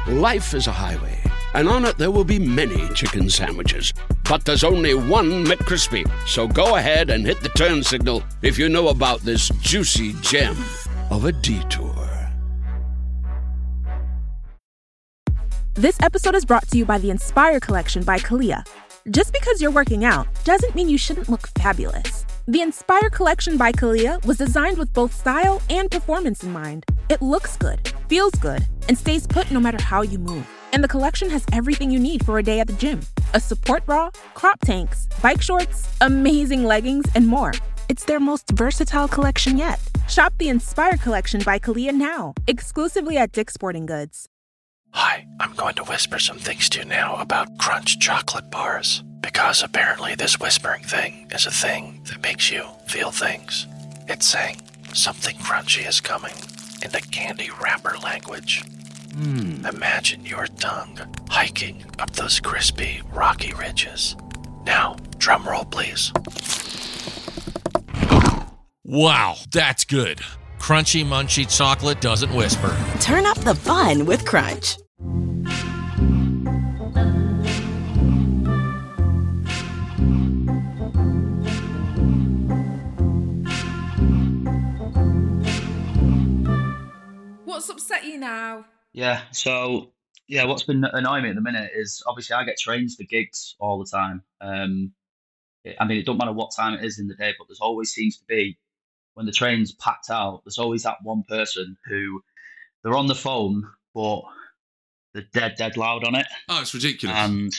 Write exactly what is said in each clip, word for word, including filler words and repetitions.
Life is a highway, and on it there will be many chicken sandwiches. But there's only one McCrispy. So go ahead and hit the turn signal if you know about this juicy gem of a detour. This episode is brought to you by the Inspire Collection by Kalia. Just because you're working out doesn't mean you shouldn't look fabulous. The Inspire Collection by Kalia was designed with both style and performance in mind. It looks good, feels good, and stays put no matter how you move. And the collection has everything you need for a day at the gym. A support bra, crop tanks, bike shorts, amazing leggings, and more. It's their most versatile collection yet. Shop the Inspire Collection by Kalia now, exclusively at Dick's Sporting Goods. Hi, I'm going to whisper some things to you now about Crunch chocolate bars, because apparently this whispering thing is a thing that makes you feel things. It's saying something crunchy is coming in the candy wrapper language. Mm. Imagine your tongue hiking up those crispy, rocky ridges. Now, drum roll, please. Wow, that's good. Crunchy, munchy chocolate doesn't whisper. Turn up the fun with Crunch. What's upset you now? Yeah, so, yeah, what's been annoying me at the minute is obviously I get trains for gigs all the time. Um, it, I mean, it don't matter what time it is in the day, but there's always seems to be, when the train's packed out, there's always that one person who they're on the phone, but they're dead, dead loud on it. Oh, it's ridiculous. And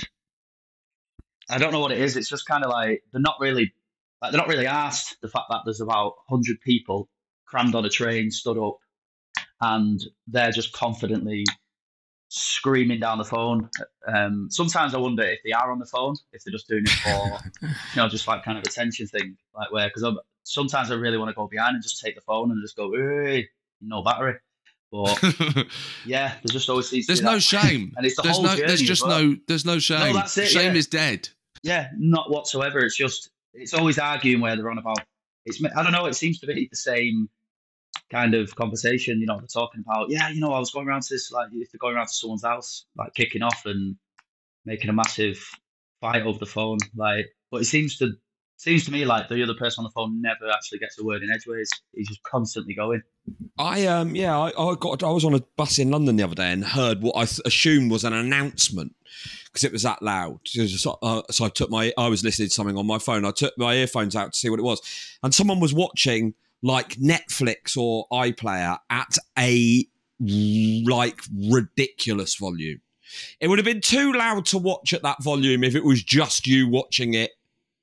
I don't know what it is. It's just kind of like they're not really, like they're not really asked the fact that there's about one hundred people crammed on a train, stood up, and they're just confidently screaming down the phone. Um, sometimes I wonder if they are on the phone, if they're just doing it for, you know, just like kind of attention thing, like where, because sometimes I really want to go behind and just take the phone and just go, hey, no battery. But yeah, there's just always seems to There's be no that. shame. And it's the there's whole no, journey There's as just well. no, there's no shame. No, that's it, Shame yeah. is dead. Yeah, not whatsoever. It's just, it's always arguing where they're on about. It's, I don't know, it seems to be the same kind of conversation. You know, they're talking about, yeah, you know, I was going around to this, like, if they're going around to someone's house, like kicking off and making a massive fight over the phone. Like, but it seems to, seems to me like the other person on the phone never actually gets a word in edgeways. He's just constantly going. I um yeah I, I got I was on a bus in London the other day and heard what I th- assumed was an announcement because it was that loud. So, uh, so I took my I was listening to something on my phone. I took my earphones out to see what it was, and someone was watching like Netflix or iPlayer at a like ridiculous volume. It would have been too loud to watch at that volume if it was just you watching it.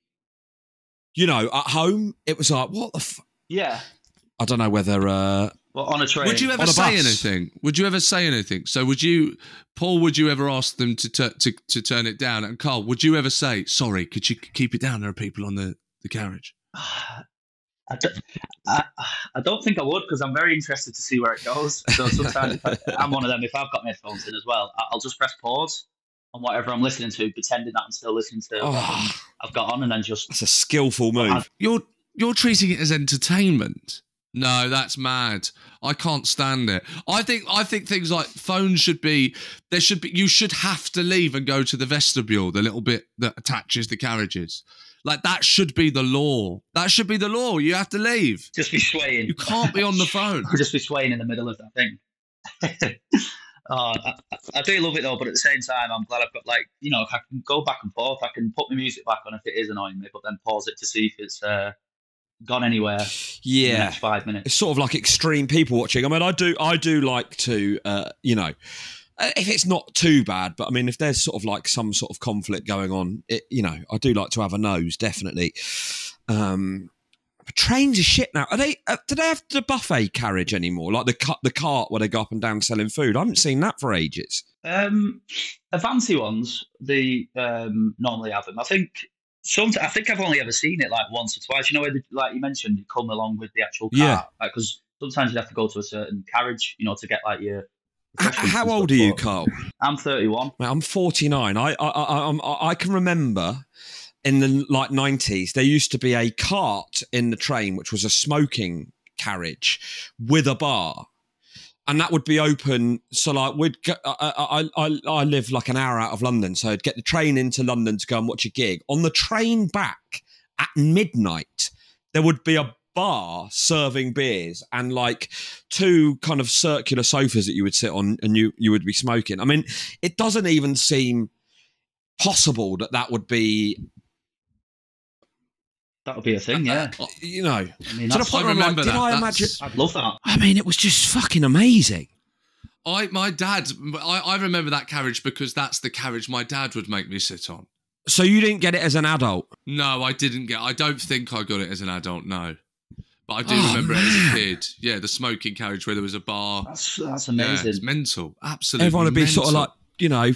You know, at home, it was like, what the f-? Yeah. I don't know whether... Uh, well, on a train. Would you ever say anything? Would you ever say anything? So would you... Paul, would you ever ask them to t- to to turn it down? And Carl, would you ever say, sorry, could you keep it down? There are people on the, the carriage. I don't, I, I don't think I would, because I'm very interested to see where it goes. So sometimes if I, I'm one of them, if I've got my headphones in as well, I'll just press pause on whatever I'm listening to, pretending that I'm still listening to Oh. what I've got on, and then just... That's a skillful move. You're you're treating it as entertainment. No, that's mad. I can't stand it. I think I think things like phones should be there should be you should have to leave and go to the vestibule, the little bit that attaches the carriages. Like that should be the law. That should be the law. You have to leave. Just be swaying. You can't be on the phone. Or just be swaying in the middle of that thing. Oh, I, I do love it though, but at the same time, I'm glad I've got, like, you know, I can go back and forth. I can put my music back on if it is annoying me, but then pause it to see if it's uh, gone anywhere. Yeah, in the next five minutes. It's sort of like extreme people watching. I mean, I do, I do like to, uh, you know, if it's not too bad, but I mean, if there's sort of like some sort of conflict going on, it, you know, I do like to have a nose, definitely. Um, but trains are shit now. Are they? Uh, do they have the buffet carriage anymore? Like the cut, the cart where they go up and down selling food. I haven't seen that for ages. Um, the fancy ones, they um, normally have them. I think. Some, I think I've only ever seen it like once or twice. You know, where the, like you mentioned, it come along with the actual car. Yeah. Because like, sometimes you have to go to a certain carriage, you know, to get like your. H- how old are you, Carl? I'm thirty-one. Well, I'm forty-nine. I I I, I I can remember in the like nineties there used to be a cart in the train which was a smoking carriage with a bar. and that would be open. So like we'd go, I, I I I live like an hour out of London, so I'd get the train into London to go and watch a gig. On the train back at midnight, there would be a bar serving beers and like two kind of circular sofas that you would sit on and you you would be smoking. I mean, it doesn't even seem possible that that would be that would be a thing, yeah. Uh, you know, I mean, to the that's- point I where I'm like, remember did that. I That's- imagine? I'd love that. I mean, it was just fucking amazing. I my dad, I, I remember that carriage because that's the carriage my dad would make me sit on. So you didn't get it as an adult? No, I didn't get. I don't think I got it as an adult. No, but I do Oh, remember it as man. a kid. Yeah, the smoking carriage where there was a bar. That's that's Yeah, amazing. it's mental. Absolutely, Everyone would be mental. sort of like, you know,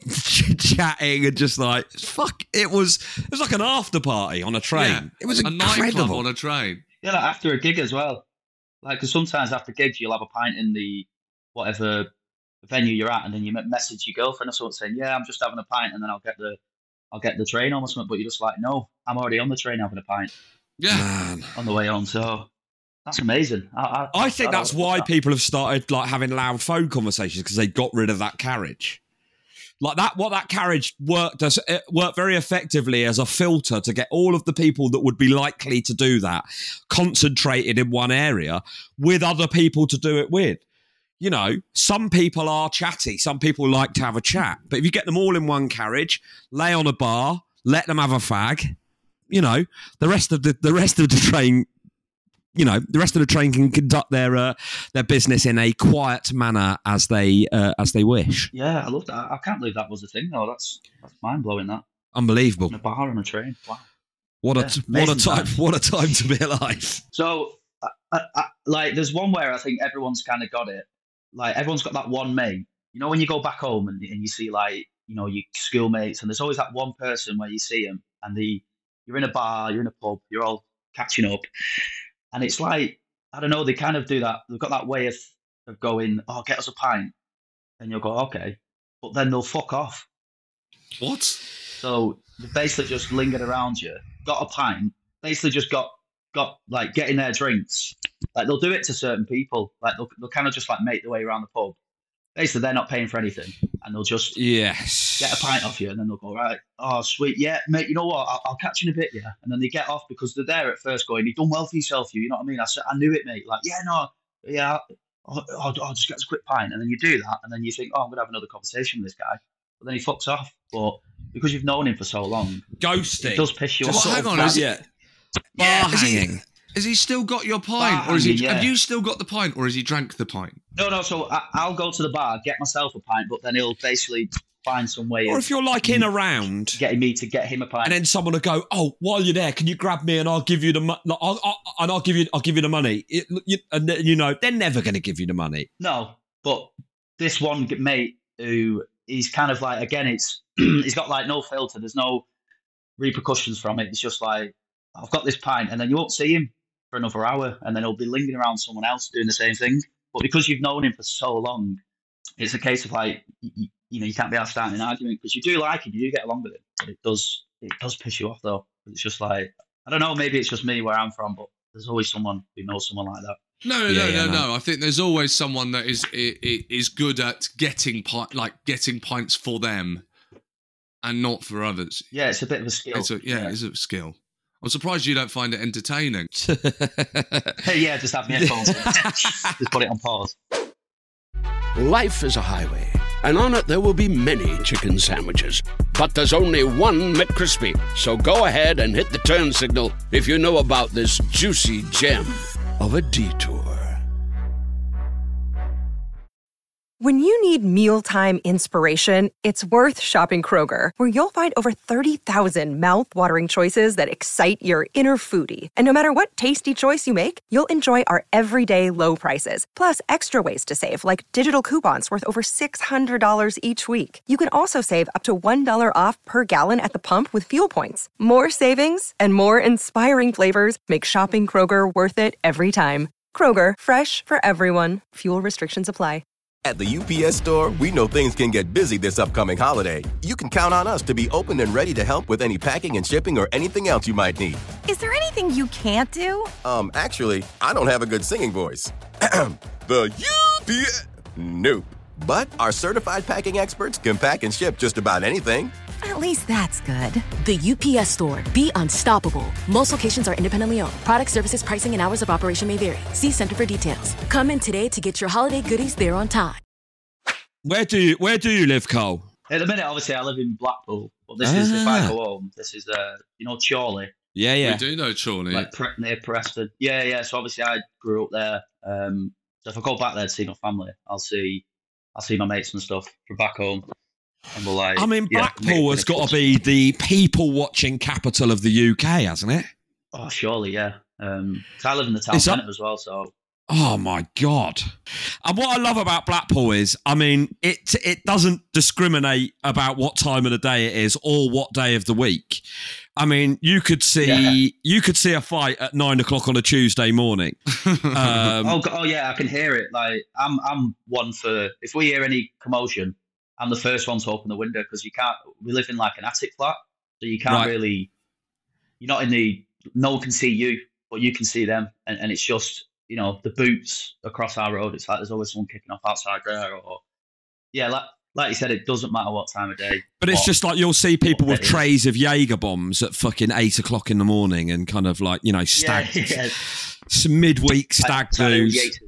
chatting and just like, fuck. It was it was like an after party on a train. Yeah, It was a nightclub incredible. on a train. Yeah, like after a gig as well. Like, because sometimes after gigs, you'll have a pint in the whatever venue you're at, and then you me- message your girlfriend or something saying, "Yeah, I'm just having a pint," and then I'll get the I'll get the train home or something. But you're just like, "No, I'm already on the train having a pint Yeah, Man. on the way home." So that's amazing. I, I, I think that's I- why people have started like having loud phone conversations, because they got rid of that carriage. Like that, what that carriage worked as it worked very effectively as a filter to get all of the people that would be likely to do that concentrated in one area with other people to do it with. You know, some people are chatty, some people like to have a chat, but if you get them all in one carriage, lay on a bar, let them have a fag, you know, the rest of the the rest of the train. You know, the rest of the train can conduct their uh, their business in a quiet manner as they uh, as they wish. Yeah, I love that. I can't believe that was a thing though. That's that's mind blowing. That Unbelievable! in a bar on a train. Wow. What a Yeah, what a amazing time! time. What a time to be alive! So, I, I, I, like, there's one where I think everyone's kind of got it. Like, everyone's got that one mate. You know, when you go back home and, and you see, like, you know, your schoolmates, and there's always that one person where you see them, and the you're in a bar, you're in a pub, you're all catching up, and it's like, I don't know, they kind of do that. They've got that way of of going, oh, get us a pint, and you'll go, okay, but then they'll fuck off. what? So they basically just lingered around you, got a pint, basically just got got like getting their drinks. Like, they'll do it to certain people. Like, they'll they'll kind of just like make their way around the pub. Basically, they're not paying for anything, and they'll just Yes. get a pint off you, and then they'll go, right, oh sweet, yeah, mate, you know what? I'll, I'll catch you in a bit, yeah. And then they get off because they're there at first going, you've done well for yourself, you. You know what I mean? I said, I knew it, mate. Like, yeah, no, yeah, I'll, I'll, I'll just get us a quick pint, and then you do that, and then you think, oh, I'm gonna have another conversation with this guy, but then he fucks off. But because you've known him for so long, Ghosting. it does piss you Just off. Well, sort hang of on, that- is it- yeah. Yeah, Bar is he- hanging. Has he still got your pint, Bar or is he? hanging, yeah. Have you still got the pint, or has he drank the pint? No, no. So I, I'll go to the bar, get myself a pint, but then he'll basically find some way Or of if you're like in a round, getting me to get him a pint. and then someone will go, "Oh, while you're there, can you grab me and I'll give you the mo- no, I'll, I'll, and I'll give you I'll give you the money." It, you, and then, you know they're never going to give you the money. No, but this one mate who he's kind of like, again, it's he's got like no filter. There's no repercussions from it. It's just like, I've got this pint, and then you won't see him for another hour, and then he'll be lingering around someone else doing the same thing. But because you've known him for so long, it's a case of like, you, you know, you can't be out starting an argument because you do like him, you do get along with him, but it does it does piss you off though. It's just like, I don't know, maybe it's just me where I'm from, but there's always someone who knows someone like that. No, no, Yeah, no, yeah, no, no. no. I think there's always someone that is i- i- is good at getting pi- like getting pints for them, and not for others. Yeah, it's a bit of a skill. It's a, yeah, it's a skill. I'm surprised you don't find it entertaining. Hey, yeah, just have my headphones in. Just put it on pause. Life is a highway, and on it there will be many chicken sandwiches. But there's only one McCrispy. So go ahead and hit the turn signal if you know about this juicy gem of a detour. When you need mealtime inspiration, it's worth shopping Kroger, where you'll find over thirty thousand mouthwatering choices that excite your inner foodie. And no matter what tasty choice you make, you'll enjoy our everyday low prices, plus extra ways to save, like digital coupons worth over six hundred dollars each week. You can also save up to one dollar off per gallon at the pump with fuel points. More savings and more inspiring flavors make shopping Kroger worth it every time. Kroger, fresh for everyone. Fuel restrictions apply. At the U P S Store, we know things can get busy this upcoming holiday. You can count on us to be open and ready to help with any packing and shipping or anything else you might need. Is there anything you can't do? Um, actually, I don't have a good singing voice. The U Nope. But our certified packing experts can pack and ship just about anything. At least that's good. The U P S Store. Be unstoppable. Most locations are independently owned. Product services, pricing, and hours of operation may vary. See Center for details. Come in today to get your holiday goodies there on time. Where do you Where do you live, Cole? At the minute, obviously, I live in Blackpool. But this ah. is, if I go home, this is, uh, you know, Chorley. Yeah, yeah. We do know Chorley. Like pre- near Preston. Yeah, yeah. So obviously, I grew up there. Um, so if I go back there to see my family, I'll see, I'll see my mates and stuff from back home. And we'll like, I mean, yeah, Blackpool has got to be the people-watching capital of the U K, hasn't it? Oh, surely, yeah. Um, 'cause I live in the town centre that- as well, so. Oh my God. And what I love about Blackpool is, I mean, it it doesn't discriminate about what time of the day it is or what day of the week. I mean, you could see yeah. you could see a fight at nine o'clock on a Tuesday morning. um, oh, oh yeah, I can hear it. Like I'm I'm one for if we hear any commotion, I'm the first one to open the window because you can't. We live in like an attic flat, so you can't right. really. You're not in the. No one can see you, but you can see them, and, and it's just. You know, the boots across our road, it's like there's always someone kicking off outside there. Or Yeah, like like you said, it doesn't matter what time of day. But it's just like you'll see people with trays of Jaeger bombs at fucking eight o'clock in the morning and kind of like, you know, stag, yeah, yeah. some midweek stag do's.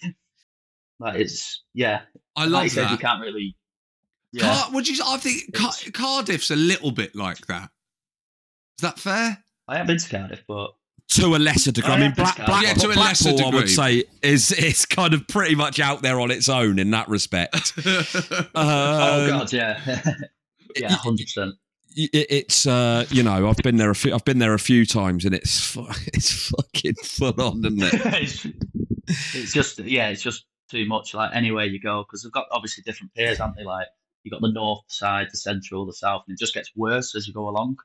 Like it's, yeah. I love like you that. Said, you can't really. Yeah. Car- would you, I think Car- Cardiff's a little bit like that. Is that fair? I have been to Cardiff, but. To a lesser degree. I mean, Black, Black, yeah, to a lesser Blackpool, degree. I would say, is it's kind of pretty much out there on its own in that respect. um, oh, God, yeah. yeah, one hundred percent. It, it's, uh, you know, I've been there a few, I've been there a few times and it's it's fucking full on, isn't it? it's, it's just, yeah, it's just too much, like, anywhere you go, because they've got obviously different piers, haven't they? Like, you've got the north side, the central, the south, and it just gets worse as you go along.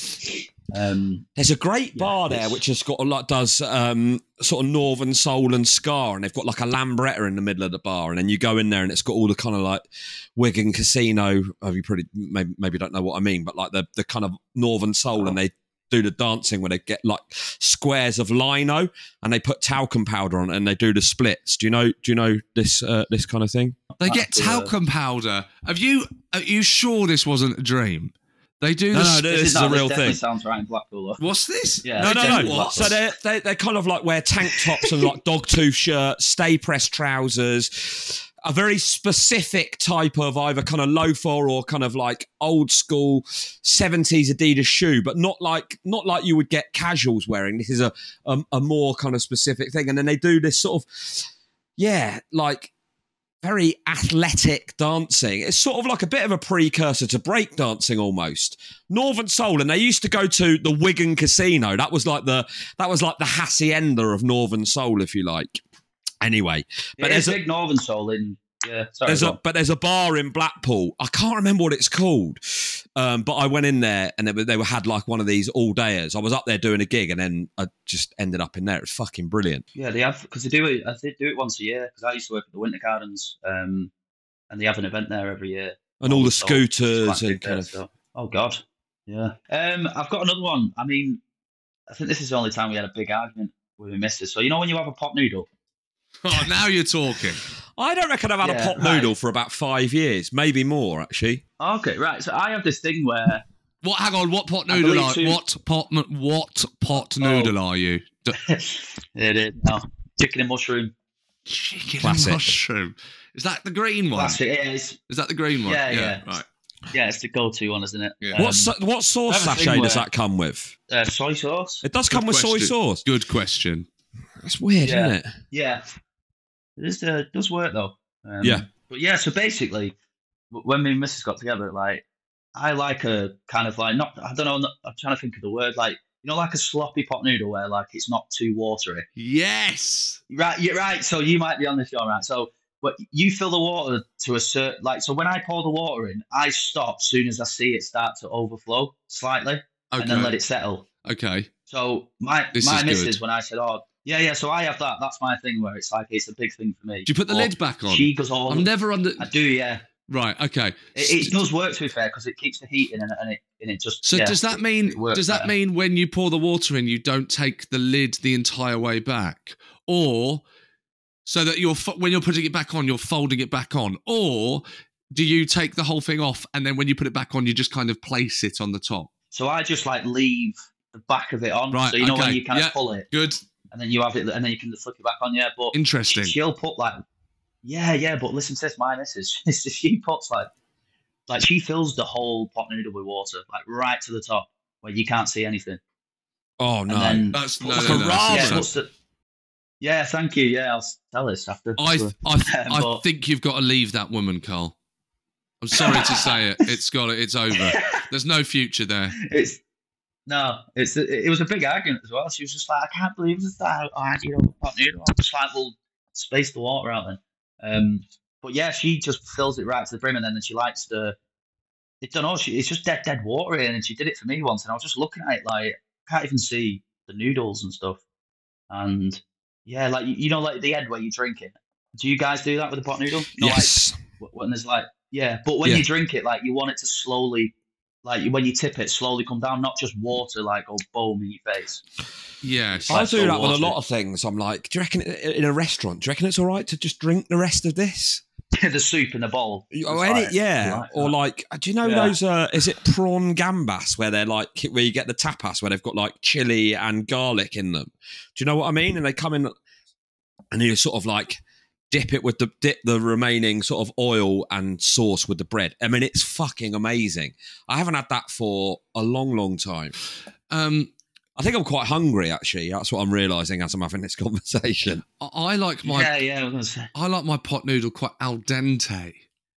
Um, There's a great bar yeah, there which has got a lot does um, sort of northern soul and ska, and they've got like a lambretta in the middle of the bar, and then you go in there and it's got all the kind of like Wigan Casino. Oh, you probably maybe, maybe don't know what I mean, but like the the kind of northern soul, oh. and they do the dancing where they get like squares of lino and they put talcum powder on it and they do the splits. Do you know? Do you know this uh, this kind of thing? They get talcum powder. Have you? Are you sure this wasn't a dream? They do. No, the no, sp- this, this is no, a real this thing. Sounds right in Blackpool. Though. What's this? Yeah, no, no, no. What? So they they they kind of like wear tank tops and like dogtooth shirts, stay pressed trousers, a very specific type of either kind of loafer or kind of like old school seventies Adidas shoe, but not like not like you would get casuals wearing. This is a a, a more kind of specific thing, and then they do this sort of yeah, like. very athletic dancing. It's sort of like a bit of a precursor to break dancing almost. Northern Soul, and they used to go to the Wigan Casino. That was like the that was like the hacienda of Northern Soul, if you like. Anyway, but there's a big Northern Soul in yeah. Sorry, there's a, but there's a bar in Blackpool. I can't remember what it's called, um, but I went in there and they, they were, had like one of these all dayers. I was up there doing a gig and then I just ended up in there. It's fucking brilliant. Yeah, they have because they do it. They do it once a year because I used to work at the Winter Gardens, um, and they have an event there every year. And all the scooters and kind of. So. Oh God, yeah. Um, I've got another one. I mean, I think this is the only time we had a big argument with my missus. So you know when you have a pot noodle. Oh, now you're talking. I don't reckon I've had yeah, a pot right. noodle for about five years, maybe more actually. Okay, right. So I have this thing where. What? Hang on. What pot noodle are you? What pot? What pot noodle oh. are you? D- it is. No, chicken and mushroom. Chicken Classic. and mushroom. Is that the green one? Classic. It is. Is that the green one? Yeah, yeah. yeah. Right. Yeah, it's the go-to one, isn't it? Yeah. Um, What so- what sauce sachet does that come with? Uh, soy sauce. It does Good come with question. soy sauce. Good question. That's weird, yeah. isn't it? Yeah. It is, uh, does work though. Um, Yeah. But yeah, so basically, w- when me and Missus got together, like, I like a kind of like, not, I don't know, not, I'm trying to think of the word, like, you know, like a sloppy pot noodle where like it's not too watery. Yes. Right, you're right. So you might be on this, John, right? So but you fill the water to a certain, like, so when I pour the water in, I stop as soon as I see it start to overflow slightly Okay. and then let it settle. Okay. So my This my is missus, good. when I said, oh, yeah, yeah, so I have that. That's my thing where it's like, it's a big thing for me. Do you put the But lid back on? She goes all. I'm never under. I do, yeah. Right. Okay. It, it does work, to be fair, because it keeps the heat in and, and it and it just. So yeah, does that it- mean it works does that better. mean when you pour the water in, you don't take the lid the entire way back, or So that you're fo- when you're putting it back on, you're folding it back on, or do you take the whole thing off and then when you put it back on, you just kind of place it on the top? So I just like leave the back of it on. Right, so you know okay. when you kind Yeah, of pull it, good, and then you have it, and then you can flip it back on. Yeah, but interesting. She'll put like, yeah, yeah. But listen to this, my missus. She puts like, like she fills the whole pot noodle with water, like right to the top where you can't see anything. Oh no, then that's no, puts no, the- no, yeah, that's- puts the- yeah, thank you. Yeah, I'll tell this after. I th- I, th- I But- think you've got to leave that woman, Carl. I'm sorry to say it. It's got it. It's over. There's no future there. It's no, it's it was a big argument as well. She was just like, I can't believe this. That I you know pot noodle. I'm just like, well, space the water out then. Um, but yeah, she just fills it right to the brim, and then she likes to. I don't know. She it's just dead, dead water in, and she did it for me once, and I was just looking at it like I can't even see the noodles and stuff. And yeah, like you know, like the end where you drink it. Do you guys do that with a pot noodle? You know, yes. Like, when there's like yeah, but when Yeah. you drink it, like you want it to slowly. Like when you tip it, slowly come down, not just water like go boom in your face. Yes, I like do so that with a water. lot of things. I'm like, do you reckon in a restaurant? Do you reckon it's all right to just drink the rest of this? The soup in the bowl. Or It's any, like- yeah, like or that. like, do you know Yeah. those? Uh, is it prawn gambas where they're like where you get the tapas where they've got like chili and garlic in them? Do you know what I mean? And they come in, and you sort of like dip it with the dip the remaining sort of oil and sauce with the bread. I mean, it's fucking amazing. I haven't had that for a long, long time. Um, I think I'm quite hungry. Actually, that's what I'm realizing as I'm having this conversation. I, I like my yeah, yeah. I was gonna say. I like my pot noodle quite al dente.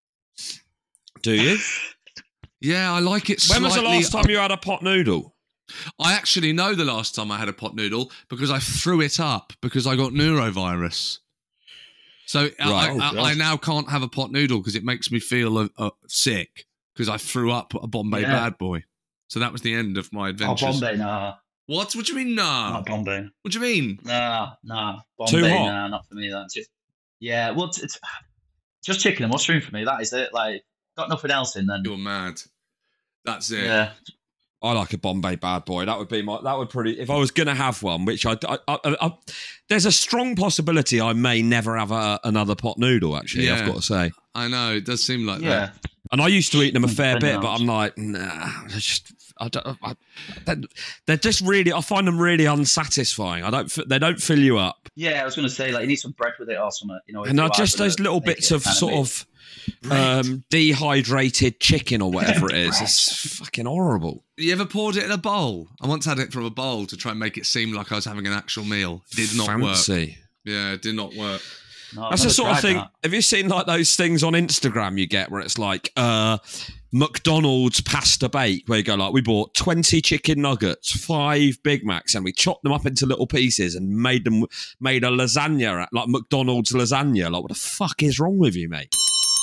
Do you? Yeah, I like it. When was the slightly- last time you had a pot noodle? I actually know the last time I had a pot noodle because I threw it up because I got neurovirus. So I, Right. Oh, I, God. I now can't have a pot noodle because it makes me feel uh, uh, sick because I threw up a Bombay Yeah. Bad Boy. So that was the end of my Oh, adventures. Bombay, nah. What? What do you mean, nah? Not Bombay. What do you mean? Nah, nah. Bombay, Too hot? nah, not for me. That's just yeah. Well, it's, it's just chicken and mushroom for me. That is it. Like, got nothing else in then. You're mad. That's it. Yeah. I like a Bombay Bad Boy. That would be my. That would pretty. If I was gonna have one, which I, I, I, I there's a strong possibility I may never have a, another pot noodle. Actually, Yeah. I've got to say. I know. It does seem like Yeah. that. And I used to eat them a fair Depending bit, but on- I'm like, nah. They're just. I don't. I, they're, they're just really. I find them really unsatisfying. I don't. They don't fill you up. Yeah, I was gonna say like you need some bread with it or something. You know. if And you I are just gonna those little make bits it of kind sort meat. of um, dehydrated chicken or whatever it is. It's fucking horrible. You ever poured it in a bowl? I once had it from a bowl to try and make it seem like I was having an actual meal. Did not work. Fancy. Yeah, it did not work. No, I've That's the never sort of tried thing. that. Have you seen like those things on Instagram you get where it's like uh, McDonald's pasta bake, where you go like, we bought twenty chicken nuggets, five Big Macs, and we chopped them up into little pieces and made them made a lasagna, like McDonald's lasagna. Like, what the fuck is wrong with you, mate?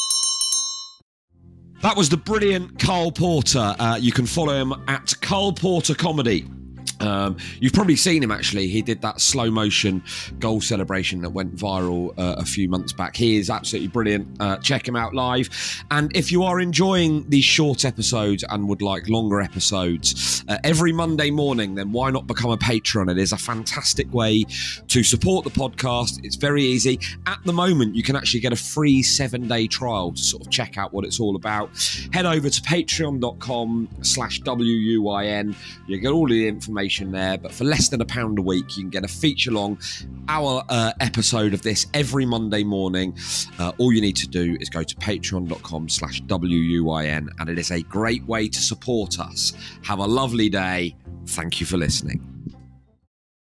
That was the brilliant Carl Porter. Uh, you can follow him at Carl Porter Comedy. Um, you've probably seen him, actually. He did that slow motion goal celebration that went viral uh, a few months back. He is absolutely brilliant. Uh, check him out live. And if you are enjoying these short episodes and would like longer episodes uh, every Monday morning, then why not become a patron? It is a fantastic way to support the podcast. It's very easy. At the moment, you can actually get a free seven day trial to sort of check out what it's all about. Head over to patreon.com slash W-U-I-N. You get all the information there, but for less than a pound a week, you can get a feature-long hour uh, episode of this every Monday morning. Uh, all you need to do is go to patreon.com slash W-U-I-N, and it is a great way to support us. Have a lovely day. Thank you for listening.